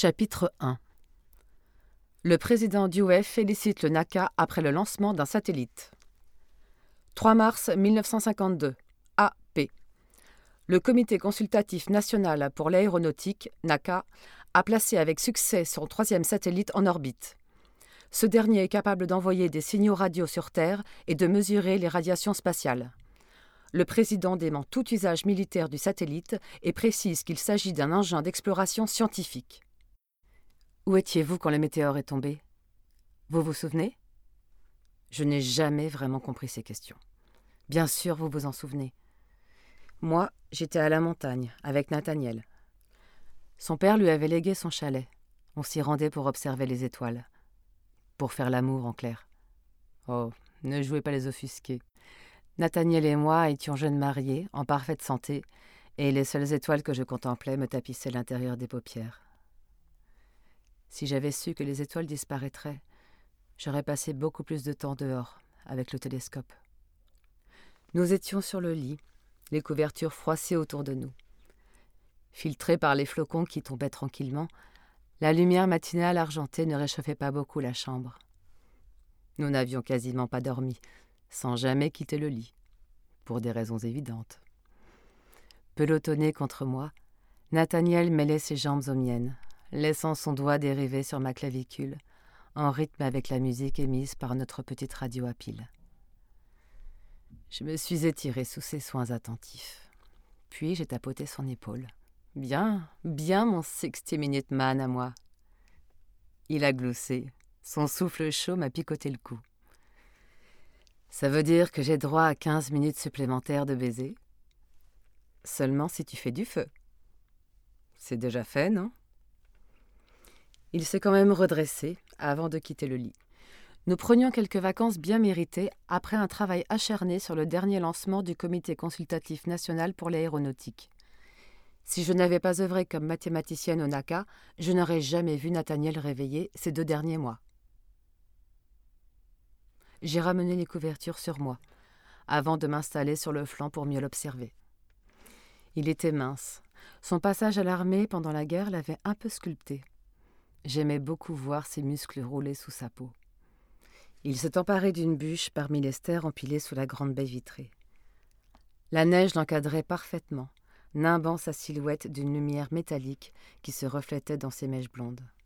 Chapitre 1. Le président Dewey félicite le NACA après le lancement d'un satellite. 3 mars 1952. AP. Le Comité consultatif national pour l'aéronautique, NACA, a placé avec succès son 3e satellite en orbite. Ce dernier est capable d'envoyer des signaux radio sur Terre et de mesurer les radiations spatiales. Le président dément tout usage militaire du satellite et précise qu'il s'agit d'un engin d'exploration scientifique. Où étiez-vous quand le météore est tombé ? Vous vous souvenez ? Je n'ai jamais vraiment compris ces questions. Bien sûr, vous vous en souvenez. Moi, j'étais à la montagne, avec Nathaniel. Son père lui avait légué son chalet. On s'y rendait pour observer les étoiles. Pour faire l'amour, en clair. Oh, ne jouez pas les offusqués. Nathaniel et moi étions jeunes mariés, en parfaite santé, et les seules étoiles que je contemplais me tapissaient l'intérieur des paupières. Si j'avais su que les étoiles disparaîtraient, j'aurais passé beaucoup plus de temps dehors, avec le télescope. Nous étions sur le lit, les couvertures froissées autour de nous. Filtrée par les flocons qui tombaient tranquillement, la lumière matinale argentée ne réchauffait pas beaucoup la chambre. Nous n'avions quasiment pas dormi, sans jamais quitter le lit, pour des raisons évidentes. Pelotonné contre moi, Nathaniel mêlait ses jambes aux miennes, laissant son doigt dériver sur ma clavicule, en rythme avec la musique émise par notre petite radio à pile. Je me suis étirée sous ses soins attentifs. Puis j'ai tapoté son épaule. « Bien, bien mon 60-minute man à moi. » Il a gloussé. Son souffle chaud m'a picoté le cou. « Ça veut dire que j'ai droit à 15 minutes supplémentaires de baiser ? Seulement si tu fais du feu. C'est déjà fait, non ? » Il s'est quand même redressé avant de quitter le lit. Nous prenions quelques vacances bien méritées après un travail acharné sur le dernier lancement du Comité consultatif national pour l'aéronautique. Si je n'avais pas œuvré comme mathématicienne au NACA, je n'aurais jamais vu Nathaniel réveillé ces 2 derniers mois. J'ai ramené les couvertures sur moi, avant de m'installer sur le flanc pour mieux l'observer. Il était mince. Son passage à l'armée pendant la guerre l'avait un peu sculpté. J'aimais beaucoup voir ses muscles rouler sous sa peau. Il s'est emparé d'une bûche parmi les stères empilés sous la grande baie vitrée. La neige l'encadrait parfaitement, nimbant sa silhouette d'une lumière métallique qui se reflétait dans ses mèches blondes.